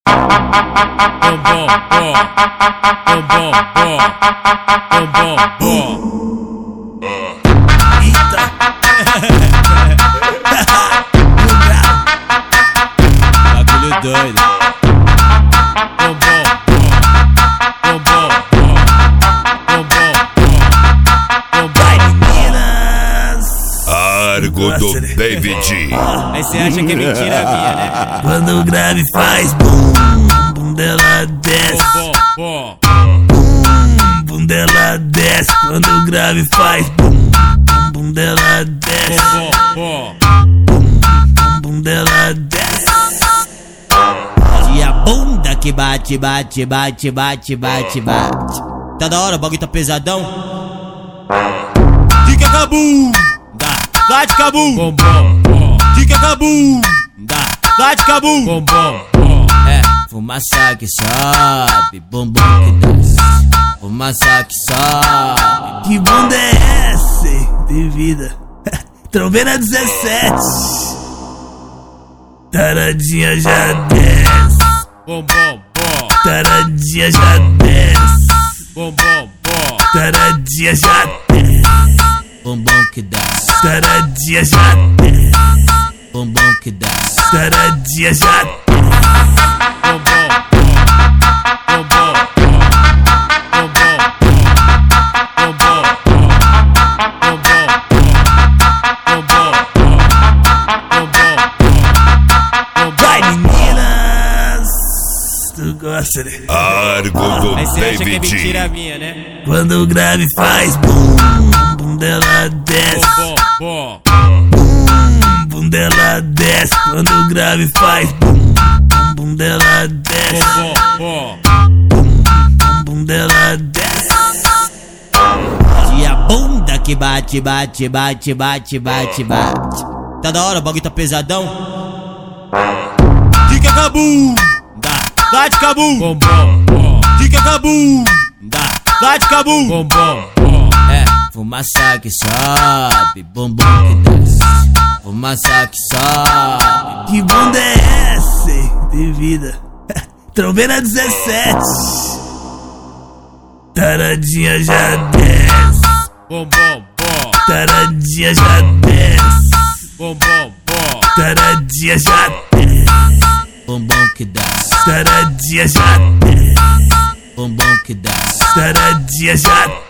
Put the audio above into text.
Eita. Bagulho doido. Vai, meninas. Argo do David. Aí cê acha que é mentira minha, né? Quando o grave faz bum, bum dela desce. Bum, bum dela desce. Quando o grave faz bum, bum, bum dela desce. Bum, bum dela desce. E a bunda que bate, bate, bate, bate, bate, bate. Tá da hora, o bagulho tá pesadão. Dica cabum, dá de cabum. Dica cabum, dá de cabum. É, fumaça que sobe, bumbum que desce. Fumaça que sobe. Que bunda é essa, hein? De vida. Trombena 17. Taradinha já desce. Taradinha já desce. Taradinha já desce. Bumbum que desce. Taradinha já desce. Bumbum que desce. Taradinha já desce. Vai, meninas. Tu gosta, né? Argo do Aí cê acha que é David. mentira minha, né? Quando o grave faz bum, bum dela desce. Bum, bum dela desce. Quando o grave faz bum, bum, bum dela desce. Bum, bum dela desce. E a bunda que bate, bate, bate, bate, bate, bate. Tá da hora, o bagulho tá pesadão. Dica cabum, dá de cabum. Dica cabum, dá de cabum. É, fumaça que sobe, bumbum que desce. Fumaça que sobe. Que bunda é essa, hein? De vida. Trombena 17. Taradinha já desce. Taradinha já desce. Taradinha já desce. Bumbum que desce. Taradinha já desce. Bumbum que desce. Taradinha já desce.